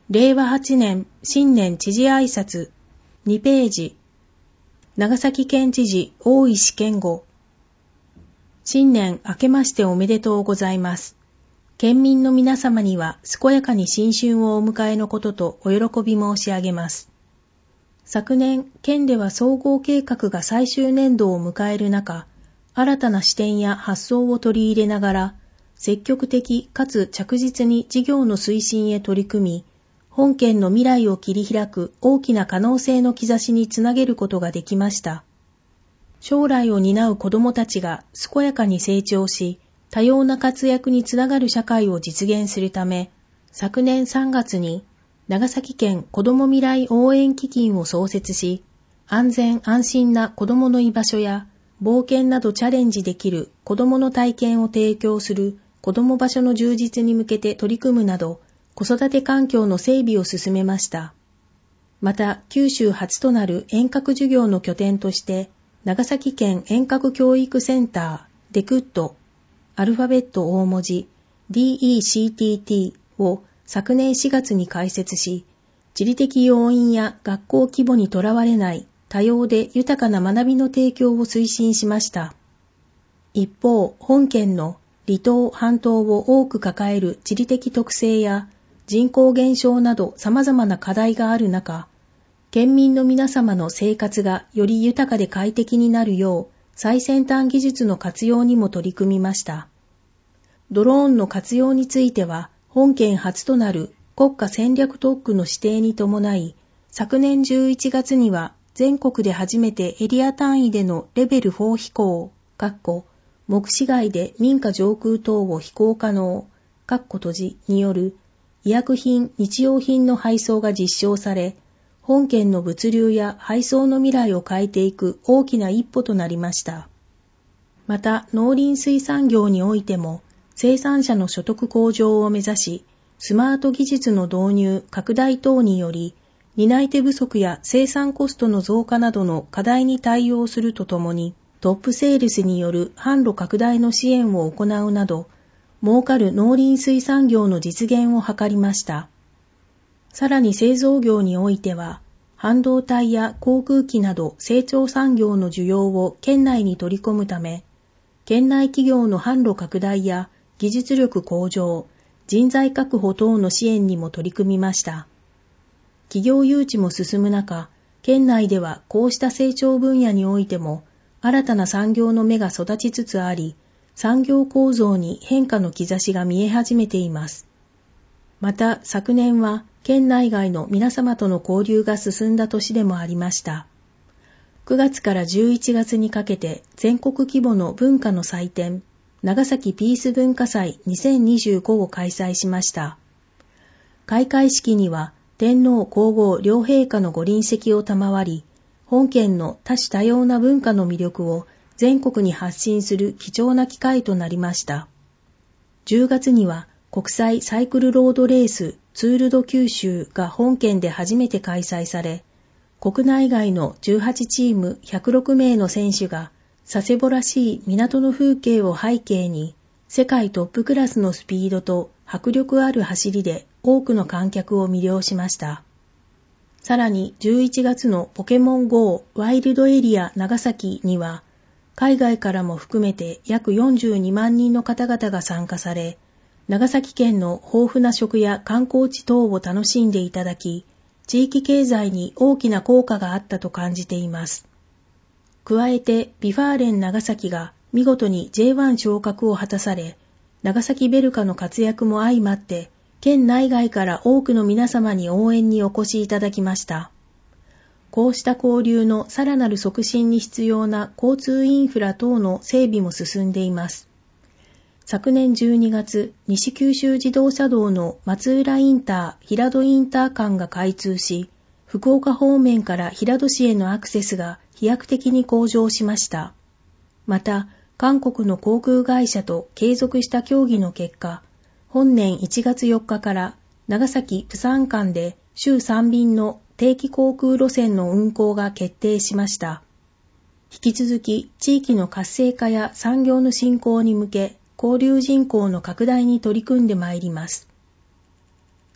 令和8年新年知事挨拶2ページ。長崎県知事大石健吾。新年明けましておめでとうございます。県民の皆様には健やかに新春をお迎えのこととお喜び申し上げます。昨年、県では総合計画が最終年度を迎える中、新たな視点や発想を取り入れながら、積極的かつ着実に事業の推進へ取り組み、本県の未来を切り開く大きな可能性の兆しにつなげることができました。将来を担う子どもたちが健やかに成長し、多様な活躍につながる社会を実現するため、昨年3月に長崎県子ども未来応援基金を創設し、安全安心な子どもの居場所や冒険などチャレンジできる子どもの体験を提供する子ども場所の充実に向けて取り組むなど、子育て環境の整備を進めました。また、九州初となる遠隔授業の拠点として、長崎県遠隔教育センターDECUT、アルファベット大文字 DECTT を昨年4月に開設し、地理的要因や学校規模にとらわれない多様で豊かな学びの提供を推進しました。一方、本県の離島・半島を多く抱える地理的特性や人口減少など様々な課題がある中、県民の皆様の生活がより豊かで快適になるよう、最先端技術の活用にも取り組みました。ドローンの活用については、本県初となる国家戦略特区の指定に伴い、昨年11月には全国で初めてエリア単位でのレベル4飛行、目視外で民家上空等を飛行可能、による医薬品・日用品の配送が実証され、本県の物流や配送の未来を変えていく大きな一歩となりました。また、農林水産業においても、生産者の所得向上を目指し、スマート技術の導入・拡大等により、担い手不足や生産コストの増加などの課題に対応するとともに、トップセールスによる販路拡大の支援を行うなど、儲かる農林水産業の実現を図りました。さらに製造業においては、半導体や航空機など成長産業の需要を県内に取り込むため、県内企業の販路拡大や技術力向上、人材確保等の支援にも取り組みました。企業誘致も進む中、県内ではこうした成長分野においても、新たな産業の芽が育ちつつあり、産業構造に変化の兆しが見え始めています。また、昨年は県内外の皆様との交流が進んだ年でもありました。9月から11月にかけて全国規模の文化の祭典、長崎ピース文化祭2025を開催しました。開会式には天皇皇后両陛下のご臨席を賜り、本県の多種多様な文化の魅力を全国に発信する貴重な機会となりました。10月には国際サイクルロードレースツールド九州が本県で初めて開催され、国内外の18チーム106名の選手が佐世保らしい港の風景を背景に世界トップクラスのスピードと迫力ある走りで多くの観客を魅了しました。さらに11月のポケモン GO ワイルドエリア長崎には海外からも含めて約42万人の方々が参加され、長崎県の豊富な食や観光地等を楽しんでいただき、地域経済に大きな効果があったと感じています。加えて、ビファーレン長崎が見事に J1 昇格を果たされ、長崎ベルカの活躍も相まって、県内外から多くの皆様に応援にお越しいただきました。こうした交流のさらなる促進に必要な交通インフラ等の整備も進んでいます。昨年12月、西九州自動車道の松浦インター、平戸インター間が開通し、福岡方面から平戸市へのアクセスが飛躍的に向上しました。また、韓国の航空会社と継続した協議の結果、本年1月4日から長崎・プサン間で週3便の定期航空路線の運航が決定しました。引き続き地域の活性化や産業の振興に向け交流人口の拡大に取り組んでまいります。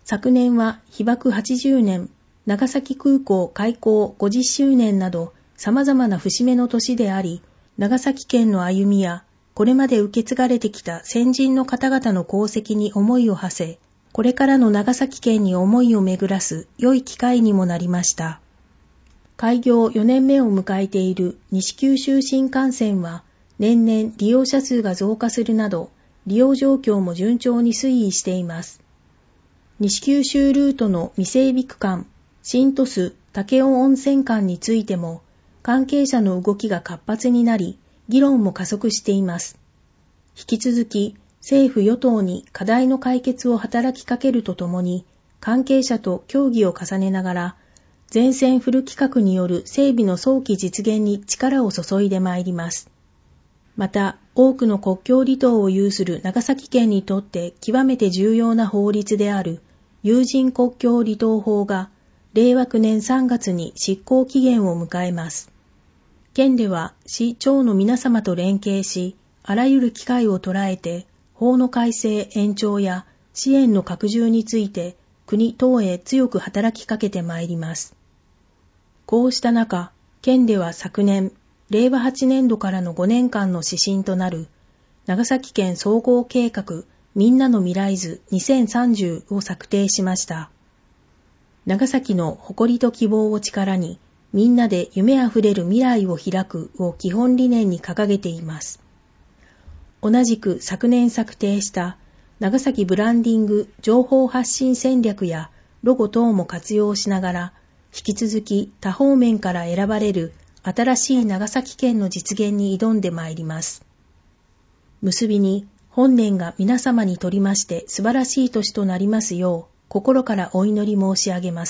昨年は被爆80年、長崎空港開港50周年など様々な節目の年であり、長崎県の歩みやこれまで受け継がれてきた先人の方々の功績に思いを馳せ、これからの長崎県に思いを巡らす良い機会にもなりました。開業4年目を迎えている西九州新幹線は年々利用者数が増加するなど利用状況も順調に推移しています。西九州ルートの未整備区間、新鳥栖武雄温泉間についても関係者の動きが活発になり、議論も加速しています。引き続き政府与党に課題の解決を働きかけるとともに、関係者と協議を重ねながら、全線フル規格による整備の早期実現に力を注いでまいります。また、多くの国境離島を有する長崎県にとって極めて重要な法律である有人国境離島法が、令和9年3月に執行期限を迎えます。県では市町の皆様と連携し、あらゆる機会を捉えて、法の改正延長や支援の拡充について国等へ強く働きかけてまいります。こうした中、県では昨年、令和8年度からの5年間の指針となる長崎県総合計画みんなの未来図2030を策定しました。長崎の誇りと希望を力に、みんなで夢あふれる未来を開くを基本理念に掲げています。同じく昨年策定した長崎ブランディング情報発信戦略やロゴ等も活用しながら、引き続き多方面から選ばれる新しい長崎県の実現に挑んでまいります。結びに、本年が皆様にとりまして素晴らしい年となりますよう、心からお祈り申し上げます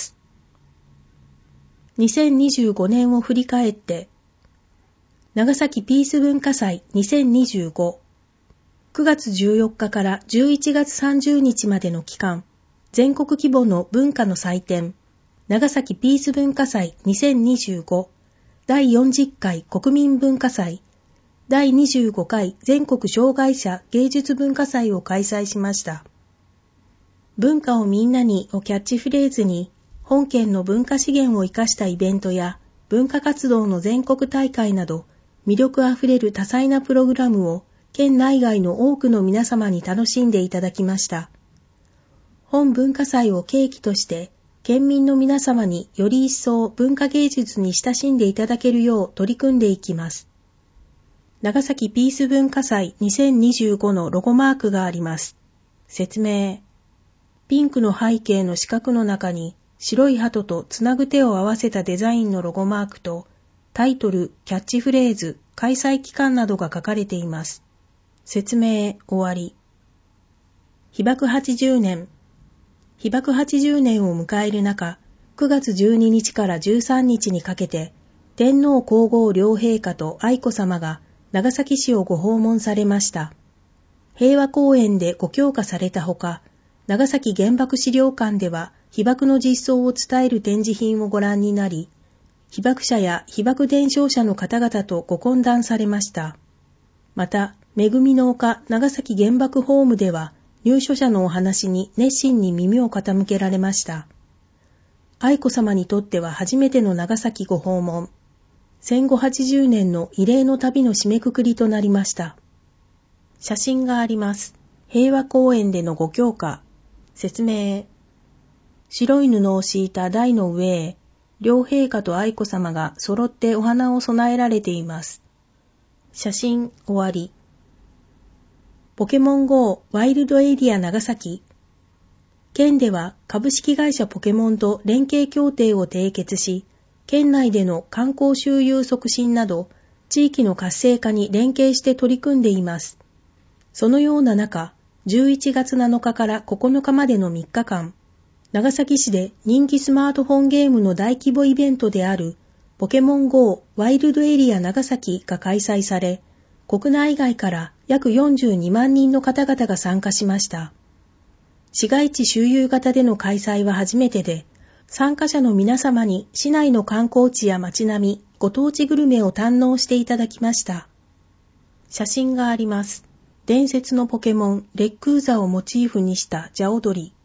。2025年を振り返って、長崎ピース文化祭2025、9月14日から11月30日までの期間、全国規模の文化の祭典、長崎ピース文化祭2025、第40回国民文化祭、第25回全国障害者芸術文化祭を開催しました。文化をみんなにをキャッチフレーズに、本県の文化資源を生かしたイベントや文化活動の全国大会など、魅力あふれる多彩なプログラムを県内外の多くの皆様に楽しんでいただきました。本文化祭を契機として、県民の皆様により一層文化芸術に親しんでいただけるよう取り組んでいきます。長崎ピース文化祭2025のロゴマークがあります。説明。ピンクの背景の四角の中に白い鳩とつなぐ手を合わせたデザインのロゴマークとタイトル、キャッチフレーズ、開催期間などが書かれています。説明終わり。被爆80年。被爆80年を迎える中、9月12日から13日にかけて、天皇皇后両陛下と愛子さまが長崎市をご訪問されました。平和公園でご供花されたほか、長崎原爆資料館では被爆の実相を伝える展示品をご覧になり、被爆者や被爆伝承者の方々とご懇談されました。また、めぐみの丘長崎原爆ホームでは、入所者のお話に熱心に耳を傾けられました。愛子さまにとっては初めての長崎ご訪問。戦後80年の慰霊の旅の締めくくりとなりました。写真があります。平和公園でのご供花。説明。白い布を敷いた台の上へ、両陛下と愛子さまが揃ってお花を供えられています。写真終わり。ポケモン GO ワイルドエリア長崎。県では株式会社ポケモンと連携協定を締結し、県内での観光周遊促進など、地域の活性化に連携して取り組んでいます。そのような中、11月7日から9日までの3日間、長崎市で人気スマートフォンゲームの大規模イベントであるポケモン GO ワイルドエリア長崎が開催され、国内外から約42万人の方々が参加しました。市街地周遊型での開催は初めてで、参加者の皆様に市内の観光地や街並み、ご当地グルメを堪能していただきました。写真があります。伝説のポケモンレックウザをモチーフにした蛇踊り。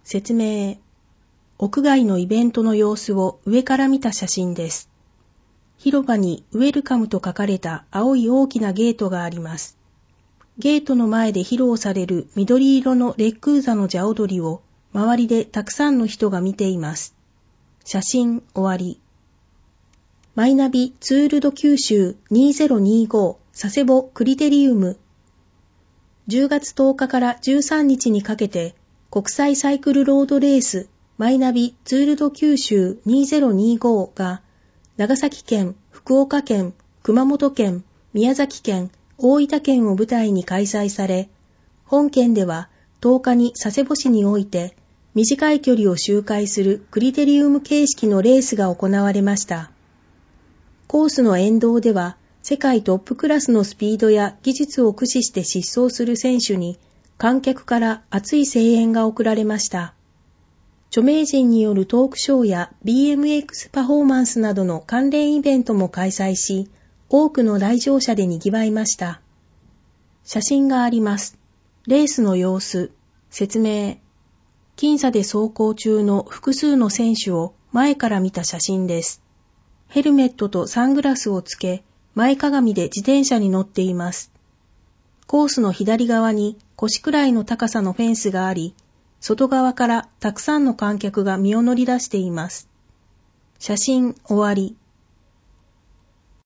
説明。屋外のイベントの様子を上から見た写真です。広場にウェルカムと書かれた青い大きなゲートがあります。ゲートの前で披露される緑色のレックーザの蛇踊りを周りでたくさんの人が見ています。写真終わり。マイナビツールド九州2025佐世保クリテリウム。10月10日から13日にかけて国際サイクルロードレースマイナビツールド九州2025が長崎県、福岡県、熊本県、宮崎県、大分県を舞台に開催され、本県では10日に佐世保市において短い距離を周回するクリテリウム形式のレースが行われました。コースの沿道では世界トップクラスのスピードや技術を駆使して疾走する選手に観客から熱い声援が送られました。著名人によるトークショーや BMX パフォーマンスなどの関連イベントも開催し、多くの来場者で賑わいました。写真があります。レースの様子、説明。僅差で走行中の複数の選手を前から見た写真です。ヘルメットとサングラスをつけ、前かがみで自転車に乗っています。コースの左側に腰くらいの高さのフェンスがあり、外側からたくさんの観客が身を乗り出しています。写真終わり。